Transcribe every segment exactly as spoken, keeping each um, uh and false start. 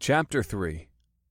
Chapter three.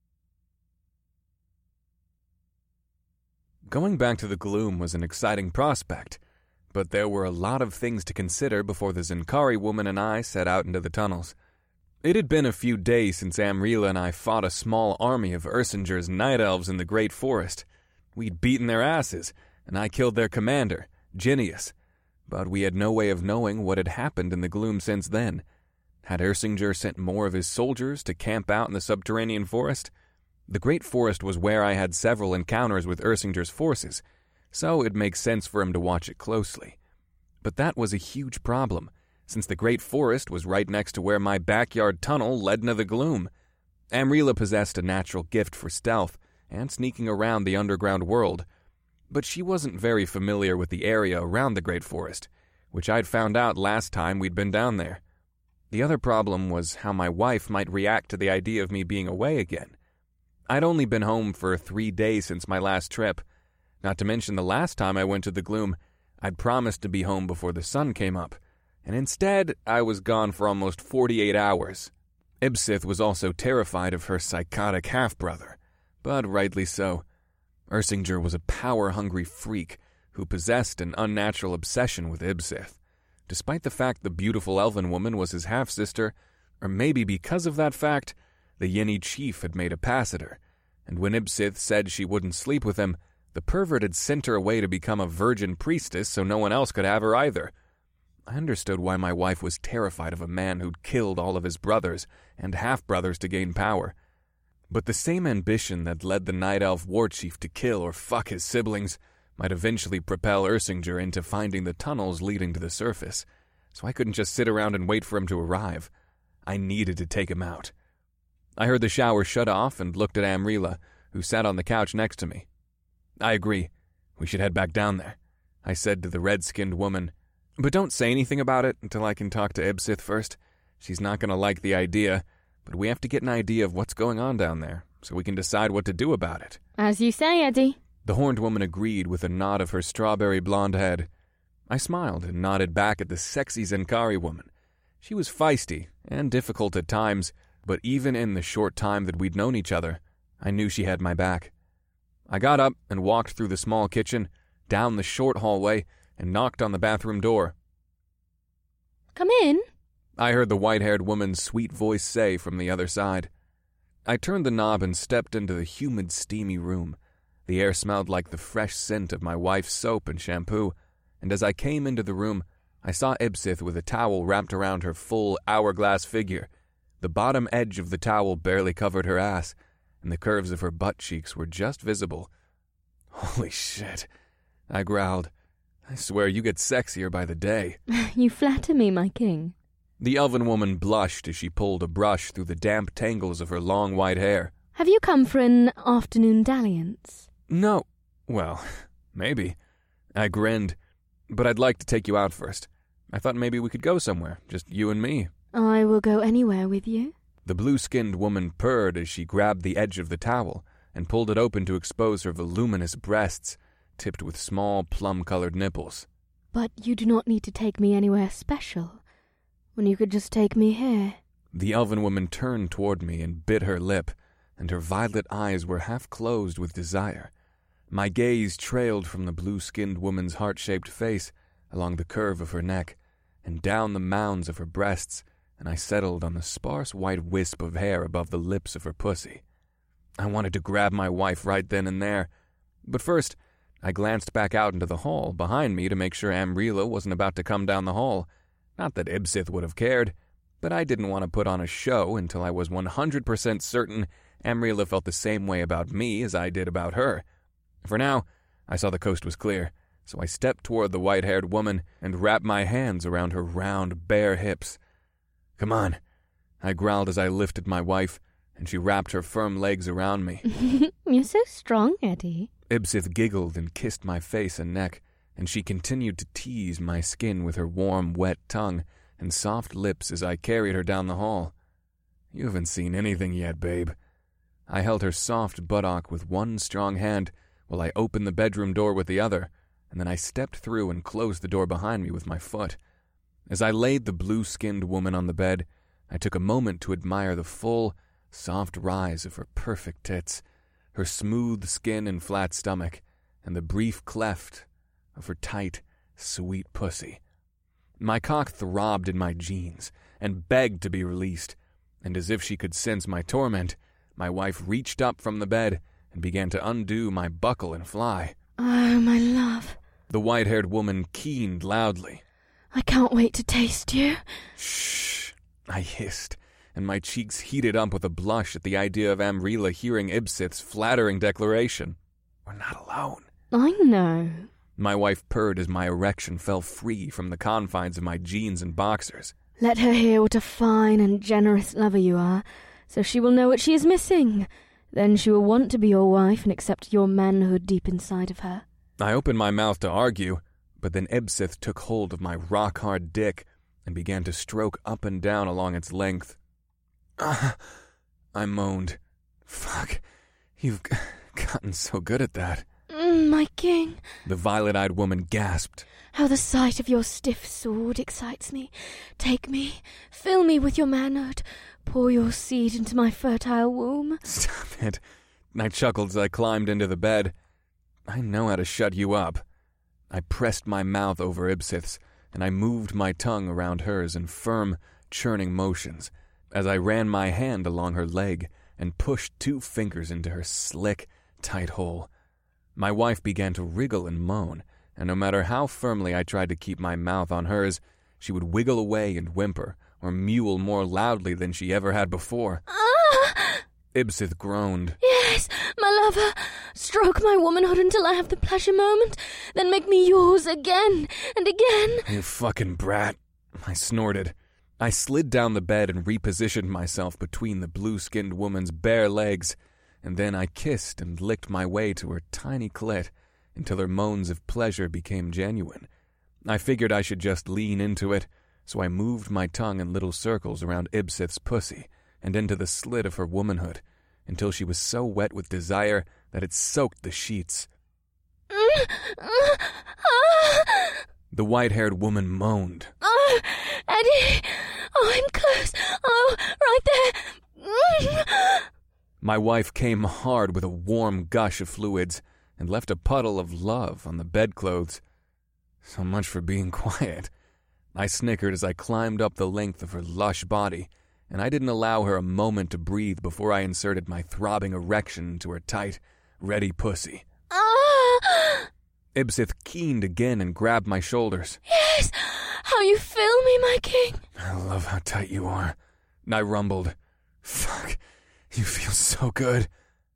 Going back to the gloom was an exciting prospect, but there were a lot of things to consider before the Zen'Kari woman and I set out into the tunnels. It had been a few days since Amrila and I fought a small army of Ersinger's night elves in the Great Forest. We'd beaten their asses, and I killed their commander, Ginius, but we had no way of knowing what had happened in the gloom since then. Had Ersinger sent more of his soldiers to camp out in the subterranean forest? The Great Forest was where I had several encounters with Ersinger's forces, so it makes sense for him to watch it closely. But that was a huge problem, since the Great Forest was right next to where my backyard tunnel led into the gloom. Amrila possessed a natural gift for stealth and sneaking around the underground world, but she wasn't very familiar with the area around the Great Forest, which I'd found out last time we'd been down there. The other problem was how my wife might react to the idea of me being away again. I'd only been home for three days since my last trip. Not to mention the last time I went to the gloom, I'd promised to be home before the sun came up, and instead I was gone for almost forty-eight hours. Ibsith was also terrified of her psychotic half-brother, but rightly so. Ersinger was a power-hungry freak who possessed an unnatural obsession with Ibsith. Despite the fact the beautiful elven woman was his half-sister, or maybe because of that fact, the Yeni chief had made a pass at her, and when Ibsith said she wouldn't sleep with him, the pervert had sent her away to become a virgin priestess so no one else could have her either. I understood why my wife was terrified of a man who'd killed all of his brothers and half-brothers to gain power. But the same ambition that led the Night Elf war chief to kill or fuck his siblings might eventually propel Ersinger into finding the tunnels leading to the surface, so I couldn't just sit around and wait for him to arrive. I needed to take him out. I heard the shower shut off and looked at Amrila, who sat on the couch next to me. I agree. We should head back down there, I said to the red-skinned woman. But don't say anything about it until I can talk to Ibsith first. She's not going to like the idea, but we have to get an idea of what's going on down there, so we can decide what to do about it. As you say, Eddie. The horned woman agreed with a nod of her strawberry blonde head. I smiled and nodded back at the sexy Zen'Kari woman. She was feisty and difficult at times, but even in the short time that we'd known each other, I knew she had my back. I got up and walked through the small kitchen, down the short hallway, and knocked on the bathroom door. Come in, I heard the white-haired woman's sweet voice say from the other side. I turned the knob and stepped into the humid, steamy room. The air smelled like the fresh scent of my wife's soap and shampoo, and as I came into the room, I saw Ibsith with a towel wrapped around her full, hourglass figure. The bottom edge of the towel barely covered her ass, and the curves of her butt cheeks were just visible. Holy shit, I growled. I swear you get sexier by the day. You flatter me, my king. The elven woman blushed as she pulled a brush through the damp tangles of her long white hair. Have you come for an afternoon dalliance? No. Well, maybe. I grinned. But I'd like to take you out first. I thought maybe we could go somewhere, just you and me. I will go anywhere with you. The blue-skinned woman purred as she grabbed the edge of the towel and pulled it open to expose her voluminous breasts, tipped with small, plum-colored nipples. But you do not need to take me anywhere special, when you could just take me here. The elven woman turned toward me and bit her lip, and her violet eyes were half closed with desire. My gaze trailed from the blue-skinned woman's heart-shaped face, along the curve of her neck, and down the mounds of her breasts, and I settled on the sparse white wisp of hair above the lips of her pussy. I wanted to grab my wife right then and there, but first I glanced back out into the hall behind me to make sure Amrila wasn't about to come down the hall. Not that Ibsith would have cared, but I didn't want to put on a show until I was one hundred percent certain Amrila felt the same way about me as I did about her. For now, I saw the coast was clear, so I stepped toward the white-haired woman and wrapped my hands around her round, bare hips. Come on, I growled as I lifted my wife, and she wrapped her firm legs around me. You're so strong, Eddie. Ibsith giggled and kissed my face and neck, and she continued to tease my skin with her warm, wet tongue and soft lips as I carried her down the hall. You haven't seen anything yet, babe. I held her soft buttock with one strong hand while I opened the bedroom door with the other, and then I stepped through and closed the door behind me with my foot. As I laid the blue-skinned woman on the bed, I took a moment to admire the full, soft rise of her perfect tits, her smooth skin and flat stomach, and the brief cleft of her tight, sweet pussy. My cock throbbed in my jeans and begged to be released, and as if she could sense my torment, my wife reached up from the bed and began to undo my buckle and fly. Oh, my love. The white-haired woman keened loudly. I can't wait to taste you. Shh, I hissed, and my cheeks heated up with a blush at the idea of Amrila hearing Ibsith's flattering declaration. We're not alone. I know. My wife purred as my erection fell free from the confines of my jeans and boxers. Let her hear what a fine and generous lover you are, so she will know what she is missing. Then she will want to be your wife and accept your manhood deep inside of her. I opened my mouth to argue, but then Ibsith took hold of my rock-hard dick and began to stroke up and down along its length. Ah, I moaned. Fuck, you've gotten so good at that. Mm, my king. The violet-eyed woman gasped. How the sight of your stiff sword excites me. Take me, fill me with your manhood, pour your seed into my fertile womb. Stop it. I chuckled as I climbed into the bed. I know how to shut you up. I pressed my mouth over Ibsith's, and I moved my tongue around hers in firm, churning motions, as I ran my hand along her leg and pushed two fingers into her slick, tight hole. My wife began to wriggle and moan, and no matter how firmly I tried to keep my mouth on hers, she would wiggle away and whimper, or mewl more loudly than she ever had before. Ah! Ibsith groaned. Yes, my lover. Stroke my womanhood until I have the pleasure moment, then make me yours again and again. You fucking brat, I snorted. I slid down the bed and repositioned myself between the blue-skinned woman's bare legs, and then I kissed and licked my way to her tiny clit until her moans of pleasure became genuine. I figured I should just lean into it, so I moved my tongue in little circles around Ibsith's pussy and into the slit of her womanhood until she was so wet with desire that it soaked the sheets. The white-haired woman moaned. Oh, Eddie! Oh, I'm close! Oh, right there! My wife came hard with a warm gush of fluids and left a puddle of love on the bedclothes. So much for being quiet. I snickered as I climbed up the length of her lush body, and I didn't allow her a moment to breathe before I inserted my throbbing erection into her tight, ready pussy. Ah! Ibsith keened again and grabbed my shoulders. Yes! How you fill me, my king! I love how tight you are. I rumbled. Fuck, you feel so good.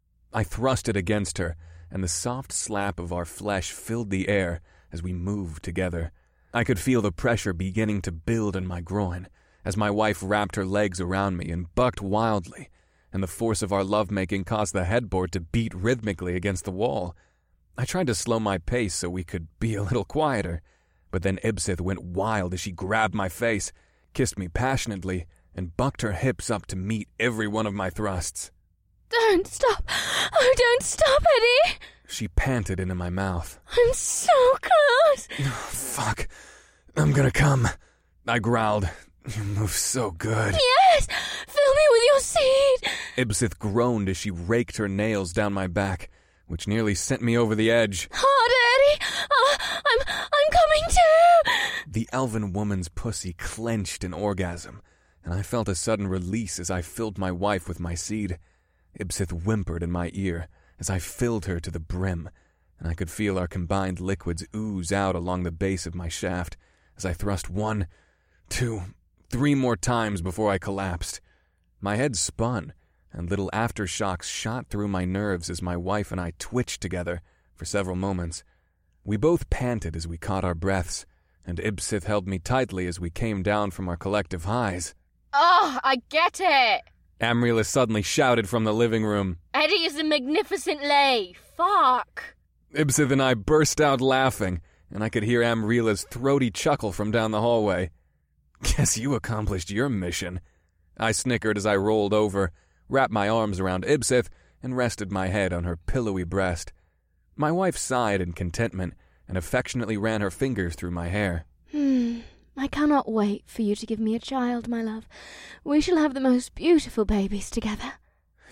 I thrust it against her, and the soft slap of our flesh filled the air as we moved together. I could feel the pressure beginning to build in my groin as my wife wrapped her legs around me and bucked wildly, and the force of our lovemaking caused the headboard to beat rhythmically against the wall. I tried to slow my pace so we could be a little quieter, but then Ibsith went wild as she grabbed my face, kissed me passionately, and bucked her hips up to meet every one of my thrusts. Don't stop! Oh, don't stop, Eddie! She panted into my mouth. I'm so close! Oh, fuck. I'm gonna come. I growled. You move so good. Yes! Fill me with your seed! Ibsith groaned as she raked her nails down my back, which nearly sent me over the edge. Harder, Eddie! Uh, I'm, I'm coming too! The elven woman's pussy clenched in orgasm, and I felt a sudden release as I filled my wife with my seed. Ibsith whimpered in my ear as I filled her to the brim, and I could feel our combined liquids ooze out along the base of my shaft as I thrust one, two, three more times before I collapsed. My head spun, and little aftershocks shot through my nerves as my wife and I twitched together for several moments. We both panted as we caught our breaths, and Ibsith held me tightly as we came down from our collective highs. Oh, I get it! Amrila suddenly shouted from the living room. Eddie is a magnificent lay. Fuck. Ibsith and I burst out laughing, and I could hear Amrila's throaty chuckle from down the hallway. Guess you accomplished your mission. I snickered as I rolled over, wrapped my arms around Ibsith, and rested my head on her pillowy breast. My wife sighed in contentment and affectionately ran her fingers through my hair. Hmm. I cannot wait for you to give me a child, my love. We shall have the most beautiful babies together.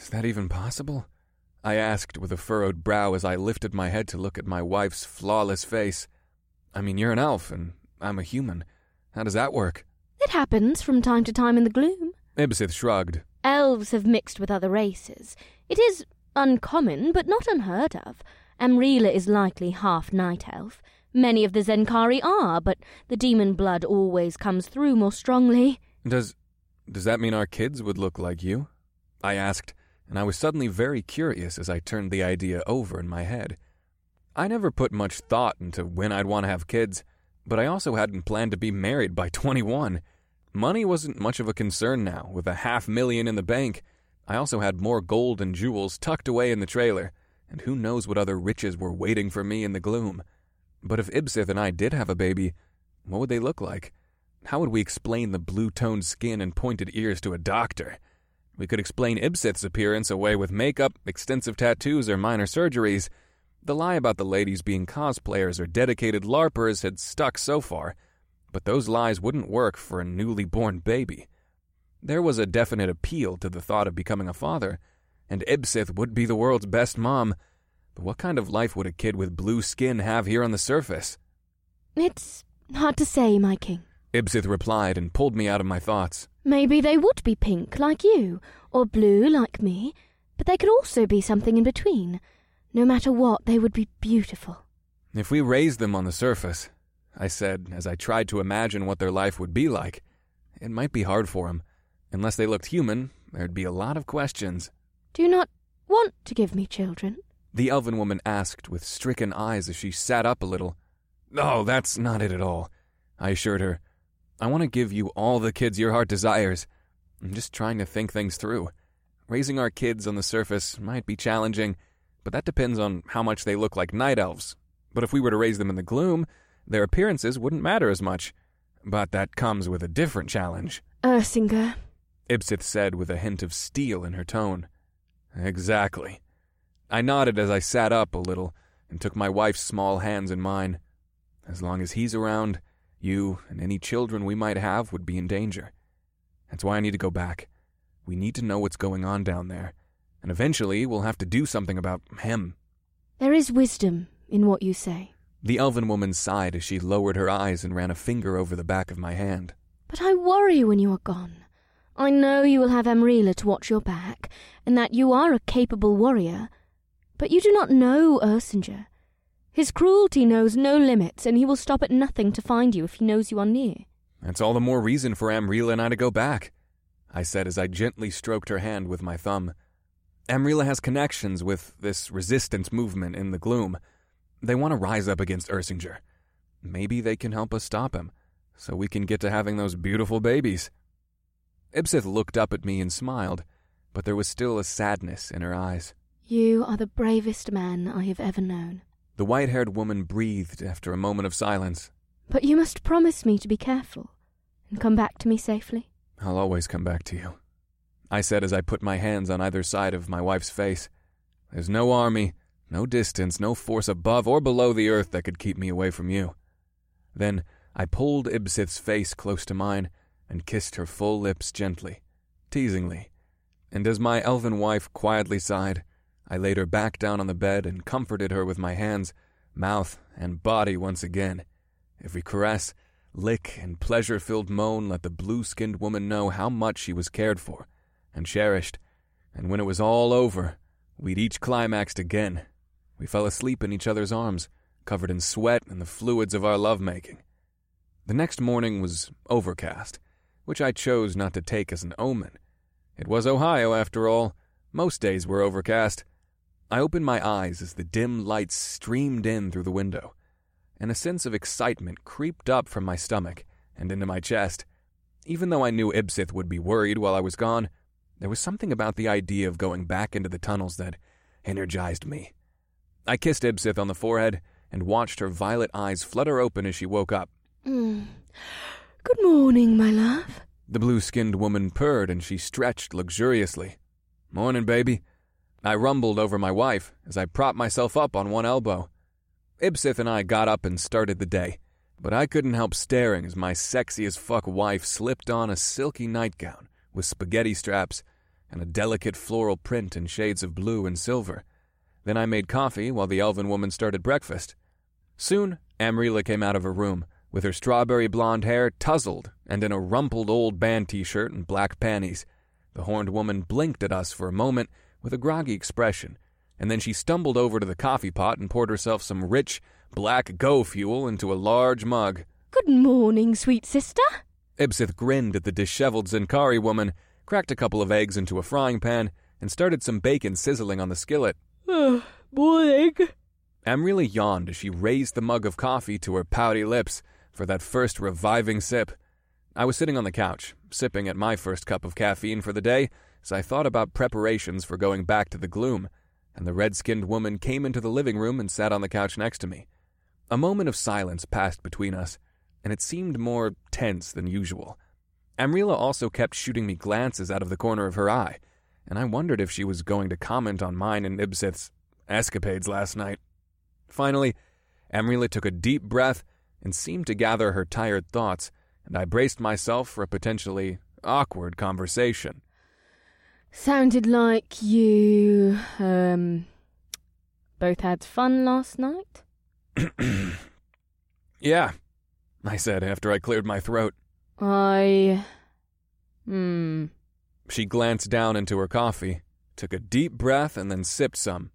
Is that even possible? I asked with a furrowed brow as I lifted my head to look at my wife's flawless face. I mean, you're an elf, and I'm a human. How does that work? It happens from time to time in the gloom. Ibsith shrugged. Elves have mixed with other races. It is uncommon, but not unheard of. Amrila is likely half night elf. Many of the Zenkari are, but the demon blood always comes through more strongly. Does does that mean our kids would look like you? I asked, and I was suddenly very curious as I turned the idea over in my head. I never put much thought into when I'd want to have kids, but I also hadn't planned to be married by twenty-one. Money wasn't much of a concern now, with a half million in the bank. I also had more gold and jewels tucked away in the trailer, and who knows what other riches were waiting for me in the gloom. But if Ibsith and I did have a baby, what would they look like? How would we explain the blue-toned skin and pointed ears to a doctor? We could explain Ibsith's appearance away with makeup, extensive tattoos, or minor surgeries. The lie about the ladies being cosplayers or dedicated LARPers had stuck so far, but those lies wouldn't work for a newly born baby. There was a definite appeal to the thought of becoming a father, and Ibsith would be the world's best mom. But what kind of life would a kid with blue skin have here on the surface? It's hard to say, my king. Ibsith replied and pulled me out of my thoughts. Maybe they would be pink like you, or blue like me, but they could also be something in between. No matter what, they would be beautiful. If we raised them on the surface, I said as I tried to imagine what their life would be like, it might be hard for them. Unless they looked human, there'd be a lot of questions. Do you not want to give me children? The elven woman asked with stricken eyes as she sat up a little. Oh, that's not it at all, I assured her. I want to give you all the kids your heart desires. I'm just trying to think things through. Raising our kids on the surface might be challenging, but that depends on how much they look like night elves. But if we were to raise them in the gloom, their appearances wouldn't matter as much. But that comes with a different challenge. Ersinger, Ibsith said with a hint of steel in her tone. Exactly. I nodded as I sat up a little and took my wife's small hands in mine. As long as he's around, you and any children we might have would be in danger. That's why I need to go back. We need to know what's going on down there, and eventually we'll have to do something about him. There is wisdom in what you say. The elven woman sighed as she lowered her eyes and ran a finger over the back of my hand. But I worry when you are gone. I know you will have Amrila to watch your back, and that you are a capable warrior, but you do not know Ersinger. His cruelty knows no limits, and he will stop at nothing to find you if he knows you are near. That's all the more reason for Amrila and I to go back, I said as I gently stroked her hand with my thumb. Amrila has connections with this resistance movement in the gloom. They want to rise up against Ersinger. Maybe they can help us stop him, so we can get to having those beautiful babies. Ibsith looked up at me and smiled, but there was still a sadness in her eyes. You are the bravest man I have ever known. The white-haired woman breathed after a moment of silence. But you must promise me to be careful and come back to me safely. I'll always come back to you, I said as I put my hands on either side of my wife's face. There's no army, no distance, no force above or below the earth that could keep me away from you. Then I pulled Ibsith's face close to mine and kissed her full lips gently, teasingly. And as my elven wife quietly sighed, I laid her back down on the bed and comforted her with my hands, mouth, and body once again. Every caress, lick, and pleasure-filled moan let the blue-skinned woman know how much she was cared for and cherished. And when it was all over, we'd each climaxed again. We fell asleep in each other's arms, covered in sweat and the fluids of our lovemaking. The next morning was overcast, which I chose not to take as an omen. It was Ohio, after all. Most days were overcast. I opened my eyes as the dim lights streamed in through the window, and a sense of excitement creeped up from my stomach and into my chest. Even though I knew Ibsith would be worried while I was gone, there was something about the idea of going back into the tunnels that energized me. I kissed Ibsith on the forehead and watched her violet eyes flutter open as she woke up. Mm. Good morning, my love. The blue-skinned woman purred and she stretched luxuriously. Morning, baby. I rumbled over my wife as I propped myself up on one elbow. Ibsith and I got up and started the day, but I couldn't help staring as my sexy-as-fuck wife slipped on a silky nightgown with spaghetti straps and a delicate floral print in shades of blue and silver. Then I made coffee while the elven woman started breakfast. Soon, Amrila came out of her room, with her strawberry blonde hair tousled and in a rumpled old band t-shirt and black panties. The horned woman blinked at us for a moment with a groggy expression, and then she stumbled over to the coffee pot and poured herself some rich, black go fuel into a large mug. Good morning, sweet sister. Ibsith grinned at the disheveled Zinkari woman, cracked a couple of eggs into a frying pan, and started some bacon sizzling on the skillet. Uh, morning. Amrila yawned as she raised the mug of coffee to her pouty lips for that first reviving sip. I was sitting on the couch, sipping at my first cup of caffeine for the day, as I thought about preparations for going back to the gloom, and the red-skinned woman came into the living room and sat on the couch next to me. A moment of silence passed between us, and it seemed more tense than usual. Amrila also kept shooting me glances out of the corner of her eye, and I wondered if she was going to comment on mine and Ibsith's escapades last night. Finally, Amrila took a deep breath and seemed to gather her tired thoughts, and I braced myself for a potentially awkward conversation. Sounded like you, um, both had fun last night? Yeah, I said after I cleared my throat. I... Hmm... She glanced down into her coffee, took a deep breath, and then sipped some.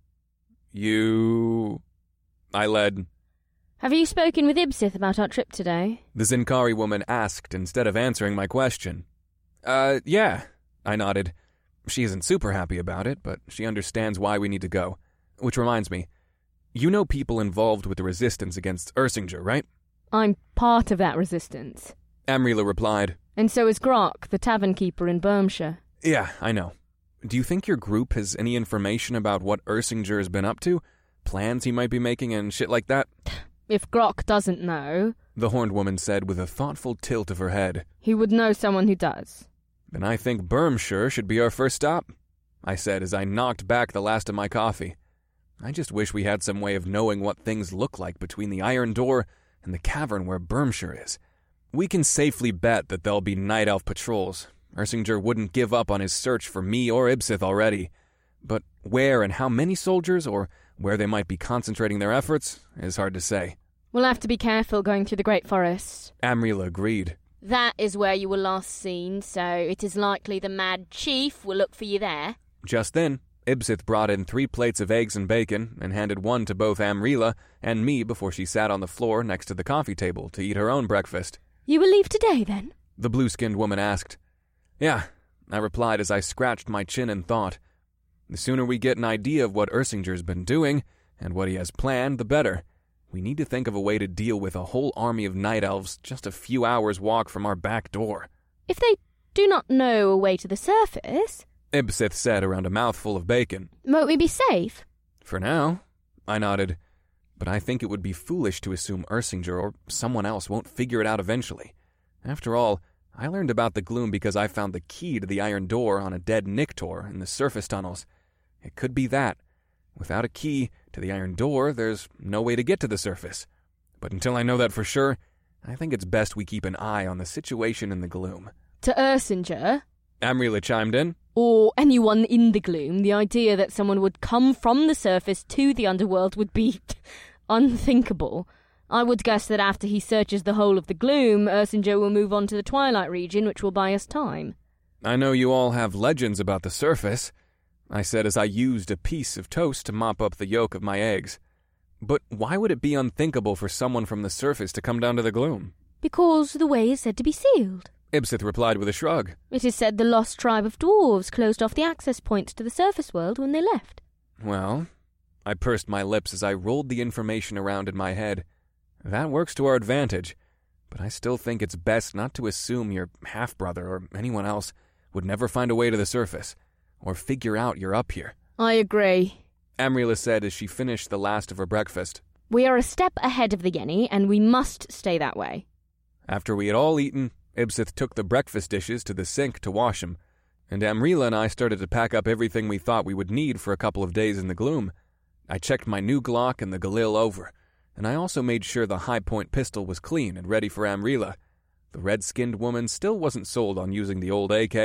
You... I led. Have you spoken with Ibsith about our trip today? The Zinkari woman asked instead of answering my question. Uh, yeah, I nodded. She isn't super happy about it, but she understands why we need to go. Which reminds me, you know people involved with the resistance against Ersinger, right? I'm part of that resistance. Amrila replied. And so is Grok, the tavern keeper in Bermshire. Yeah, I know. Do you think your group has any information about what Ersinger has been up to? Plans he might be making and shit like that? If Grok doesn't know, the horned woman said with a thoughtful tilt of her head, he would know someone who does. Then I think Bermshire should be our first stop, I said as I knocked back the last of my coffee. I just wish we had some way of knowing what things look like between the iron door and the cavern where Bermshire is. We can safely bet that there'll be night elf patrols. Ersinger wouldn't give up on his search for me or Ibsith already. But where and how many soldiers, or where they might be concentrating their efforts, is hard to say. We'll have to be careful going through the Great Forest. Amrila agreed. That is where you were last seen, so it is likely the Mad Chief will look for you there. Just then, Ibsith brought in three plates of eggs and bacon and handed one to both Amrila and me before she sat on the floor next to the coffee table to eat her own breakfast. You will leave today, then? The blue-skinned woman asked. Yeah, I replied as I scratched my chin in thought. The sooner we get an idea of what Ersinger's been doing and what he has planned, the better. We need to think of a way to deal with a whole army of night elves just a few hours' walk from our back door. If they do not know a way to the surface, Ibsith said around a mouthful of bacon. Won't we be safe? For now, I nodded. But I think it would be foolish to assume Ersinger or someone else won't figure it out eventually. After all, I learned about the gloom because I found the key to the iron door on a dead Niktor in the surface tunnels. It could be that. Without a key to the iron door, there's no way to get to the surface. But until I know that for sure, I think it's best we keep an eye on the situation in the gloom. To Ersinger? Amrila chimed in. Or anyone in the gloom, the idea that someone would come from the surface to the underworld would be unthinkable. I would guess that after he searches the whole of the gloom, Ersinger will move on to the Twilight region, which will buy us time. I know you all have legends about the surface, I said as I used a piece of toast to mop up the yolk of my eggs. But why would it be unthinkable for someone from the surface to come down to the gloom? Because the way is said to be sealed. Ibsith replied with a shrug. It is said the lost tribe of dwarves closed off the access points to the surface world when they left. Well, I pursed my lips as I rolled the information around in my head. That works to our advantage, but I still think it's best not to assume your half-brother or anyone else would never find a way to the surface, or figure out you're up here. I agree, Amrila said as she finished the last of her breakfast. We are a step ahead of the Yenny, and we must stay that way. After we had all eaten, Ibsith took the breakfast dishes to the sink to wash them, and Amrila and I started to pack up everything we thought we would need for a couple of days in the gloom. I checked my new Glock and the Galil over, and I also made sure the high-point pistol was clean and ready for Amrila. The red-skinned woman still wasn't sold on using the old A K,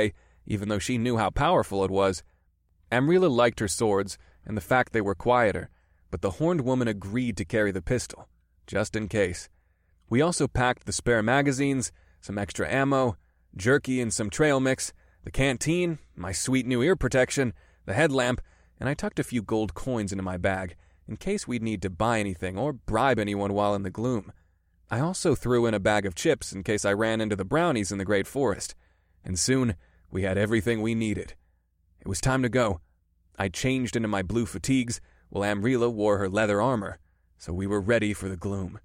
even though she knew how powerful it was. Amrila liked her swords and the fact they were quieter, but the horned woman agreed to carry the pistol, just in case. We also packed the spare magazines, some extra ammo, jerky and some trail mix, the canteen, my sweet new ear protection, the headlamp, and I tucked a few gold coins into my bag, in case we'd need to buy anything or bribe anyone while in the gloom. I also threw in a bag of chips in case I ran into the brownies in the Great Forest, and soon we had everything we needed. It was time to go. I changed into my blue fatigues, while Amrila wore her leather armor, so we were ready for the gloom.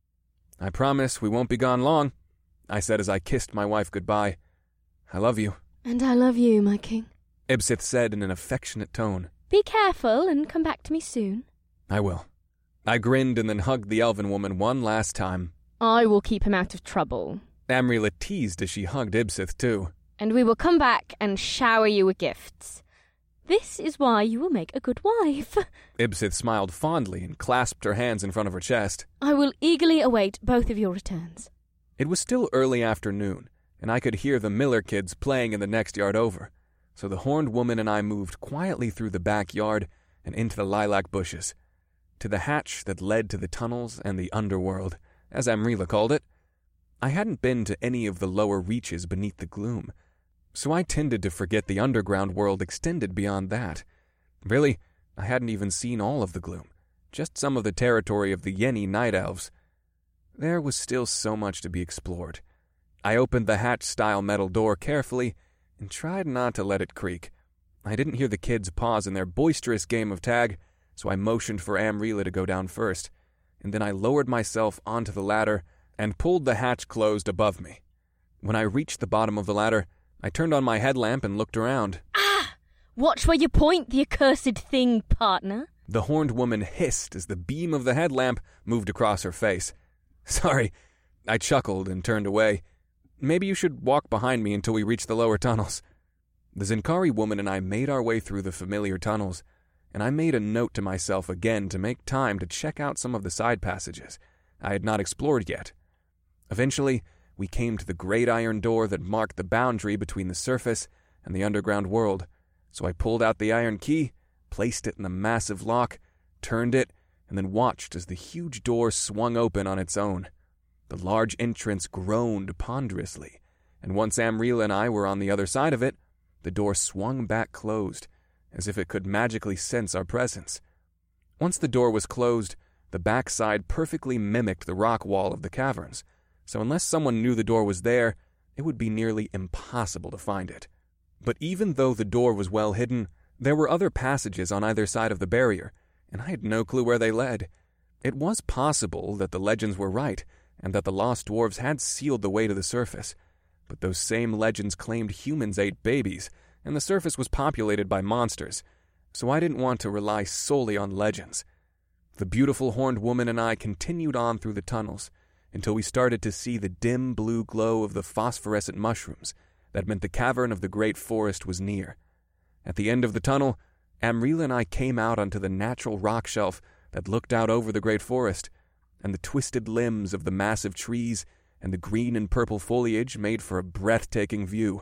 "I promise we won't be gone long," I said as I kissed my wife goodbye. "I love you." "And I love you, my king," Ibsith said in an affectionate tone. "Be careful and come back to me soon." "I will." I grinned and then hugged the elven woman one last time. "I will keep him out of trouble." Amrila teased as she hugged Ibsith too. "And we will come back and shower you with gifts. This is why you will make a good wife." Ibsith smiled fondly and clasped her hands in front of her chest. "I will eagerly await both of your returns." It was still early afternoon, and I could hear the Miller kids playing in the next yard over, so the horned woman and I moved quietly through the backyard and into the lilac bushes, to the hatch that led to the tunnels and the underworld, as Amrila called it. I hadn't been to any of the lower reaches beneath the gloom, so I tended to forget the underground world extended beyond that. Really, I hadn't even seen all of the gloom, just some of the territory of the Yenni Night Elves. There was still so much to be explored. I opened the hatch-style metal door carefully and tried not to let it creak. I didn't hear the kids pause in their boisterous game of tag, so I motioned for Amrila to go down first, and then I lowered myself onto the ladder and pulled the hatch closed above me. When I reached the bottom of the ladder, I turned on my headlamp and looked around. "Ah! Watch where you point, the accursed thing, partner." The horned woman hissed as the beam of the headlamp moved across her face. "Sorry," I chuckled and turned away. "Maybe you should walk behind me until we reach the lower tunnels." The Zinkari woman and I made our way through the familiar tunnels, and I made a note to myself again to make time to check out some of the side passages I had not explored yet. Eventually, we came to the great iron door that marked the boundary between the surface and the underground world, so I pulled out the iron key, placed it in the massive lock, turned it, and then watched as the huge door swung open on its own. The large entrance groaned ponderously, and once Amrila and I were on the other side of it, the door swung back closed, as if it could magically sense our presence. Once the door was closed, the backside perfectly mimicked the rock wall of the caverns, so unless someone knew the door was there, it would be nearly impossible to find it. But even though the door was well hidden, there were other passages on either side of the barrier, and I had no clue where they led. It was possible that the legends were right, and that the lost dwarves had sealed the way to the surface, but those same legends claimed humans ate babies, and the surface was populated by monsters, so I didn't want to rely solely on legends. The beautiful horned woman and I continued on through the tunnels, until we started to see the dim blue glow of the phosphorescent mushrooms that meant the cavern of the Great Forest was near. At the end of the tunnel, Amrila and I came out onto the natural rock shelf that looked out over the Great Forest, and the twisted limbs of the massive trees and the green and purple foliage made for a breathtaking view.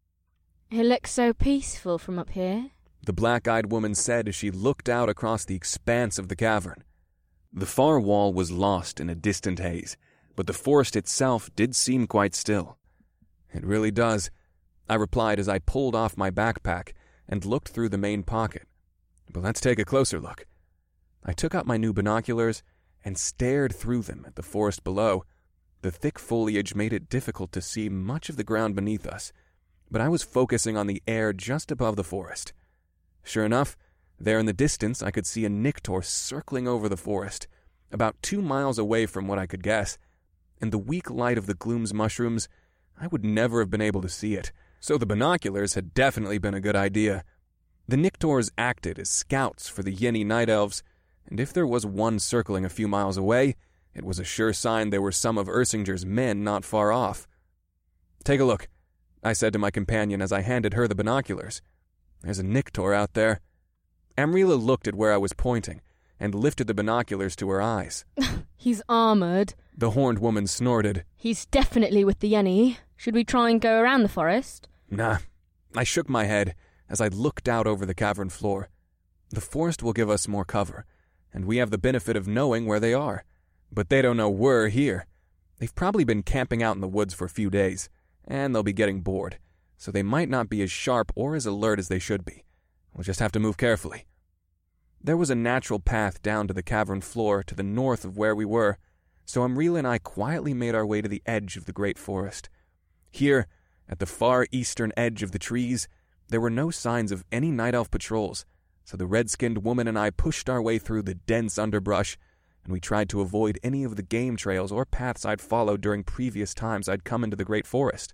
"It looks so peaceful from up here," the black-eyed woman said as she looked out across the expanse of the cavern. The far wall was lost in a distant haze, but the forest itself did seem quite still. "It really does," I replied as I pulled off my backpack and looked through the main pocket. "But let's take a closer look." I took out my new binoculars and stared through them at the forest below. The thick foliage made it difficult to see much of the ground beneath us, but I was focusing on the air just above the forest. Sure enough, there in the distance I could see a Niktor circling over the forest, about two miles away from what I could guess. In the weak light of the gloom's mushrooms, I would never have been able to see it, so the binoculars had definitely been a good idea. The Niktors acted as scouts for the Yenni Night Elves, and if there was one circling a few miles away, it was a sure sign there were some of Ersinger's men not far off. "Take a look," I said to my companion as I handed her the binoculars. "There's a Niktor out there." Amrila looked at where I was pointing and lifted the binoculars to her eyes. "He's armoured," the horned woman snorted. "He's definitely with the Yenni. Should we try and go around the forest?" "Nah, I shook my head as I looked out over the cavern floor. The forest will give us more cover, and we have the benefit of knowing where they are. But they don't know we're here. They've probably been camping out in the woods for a few days, and they'll be getting bored, so they might not be as sharp or as alert as they should be. We'll just have to move carefully. There was a natural path down to the cavern floor to the north of where we were, so Amrila and I quietly made our way to the edge of the great forest. Here, at the far eastern edge of the trees, there were no signs of any night elf patrols, so the red-skinned woman and I pushed our way through the dense underbrush, and we tried to avoid any of the game trails or paths I'd followed during previous times I'd come into the great forest.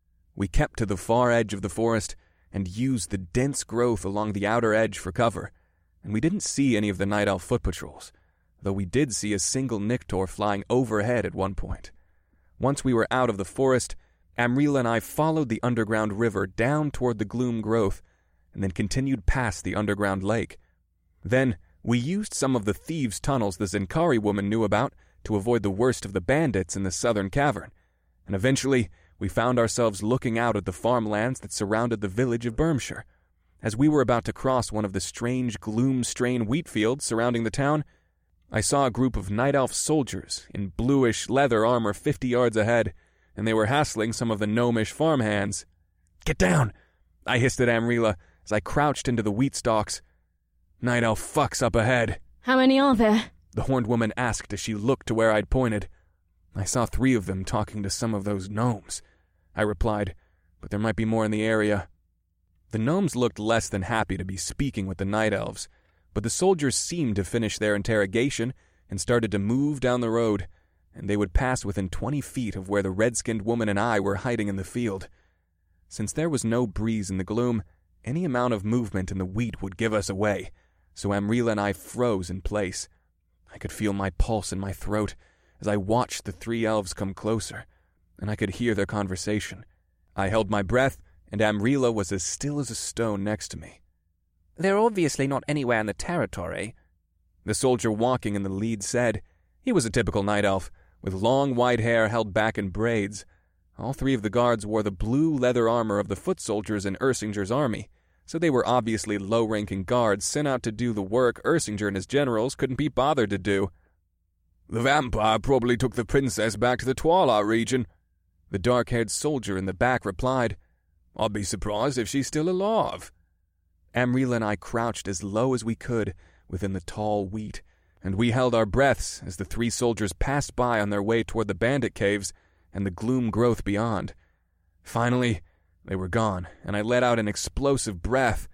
We kept to the far edge of the forest and used the dense growth along the outer edge for cover, and we didn't see any of the night elf foot patrols, though we did see a single Niktor flying overhead at one point. Once we were out of the forest, Amrila and I followed the underground river down toward the gloom growth, and then continued past the underground lake. Then, we used some of the thieves' tunnels the Zenkari woman knew about to avoid the worst of the bandits in the southern cavern, and eventually we found ourselves looking out at the farmlands that surrounded the village of Bermshire. As we were about to cross one of the strange gloom-strain wheat fields surrounding the town, I saw a group of night elf soldiers in bluish leather armor fifty yards ahead, and they were hassling some of the gnomish farmhands. "Get down!" I hissed at Amrila as I crouched into the wheat stalks. "Night elf fucks up ahead." "How many are there?" the horned woman asked as she looked to where I'd pointed. "I saw three of them talking to some of those gnomes," I replied, "but there might be more in the area." The gnomes looked less than happy to be speaking with the night elves, but the soldiers seemed to finish their interrogation and started to move down the road, and they would pass within twenty feet of where the red-skinned woman and I were hiding in the field. Since there was no breeze in the gloom, any amount of movement in the wheat would give us away, so Amrila and I froze in place. I could feel my pulse in my throat as I watched the three elves come closer, and I could hear their conversation. I held my breath, and Amrila was as still as a stone next to me. "They're obviously not anywhere in the territory," the soldier walking in the lead said. He was a typical night elf, with long white hair held back in braids. All three of the guards wore the blue leather armor of the foot soldiers in Ersinger's army, so they were obviously low-ranking guards sent out to do the work Ersinger and his generals couldn't be bothered to do. "The vampire probably took the princess back to the Twilight region," the dark-haired soldier in the back replied. "I'd be surprised if she's still alive." Amrila and I crouched as low as we could within the tall wheat, and we held our breaths as the three soldiers passed by on their way toward the bandit caves and the gloom growth beyond. Finally, they were gone, and I let out an explosive breath.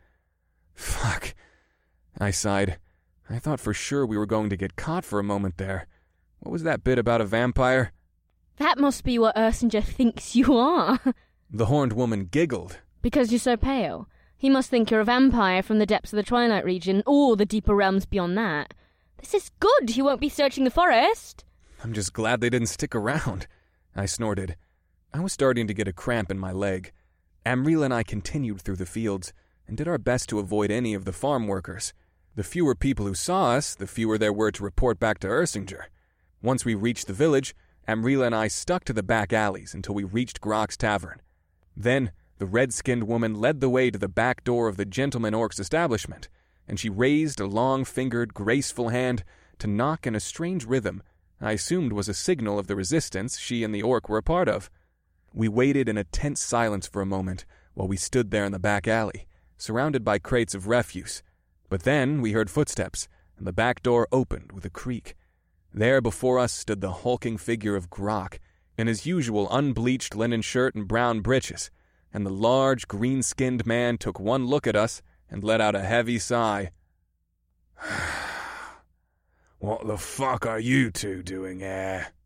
"Fuck," I sighed. I thought for sure we were going to get caught for a moment there. What was that bit about a vampire? "That must be what Ersinger thinks you are." The horned woman giggled. "Because you're so pale. He must think you're a vampire from the depths of the Twilight region, or the deeper realms beyond that. This is good. He won't be searching the forest." "I'm just glad they didn't stick around," I snorted. I was starting to get a cramp in my leg. Amrila and I continued through the fields and did our best to avoid any of the farm workers. The fewer people who saw us, the fewer there were to report back to Ersinger. Once we reached the village, Amrila and I stuck to the back alleys until we reached Grok's tavern. Then, the red-skinned woman led the way to the back door of the gentleman orc's establishment, and she raised a long-fingered, graceful hand to knock in a strange rhythm I assumed was a signal of the resistance she and the orc were a part of. We waited in a tense silence for a moment while we stood there in the back alley, surrounded by crates of refuse. But then we heard footsteps, and the back door opened with a creak. There before us stood the hulking figure of Grok, in his usual unbleached linen shirt and brown breeches, and the large, green-skinned man took one look at us and let out a heavy sigh. "What the fuck are you two doing here?"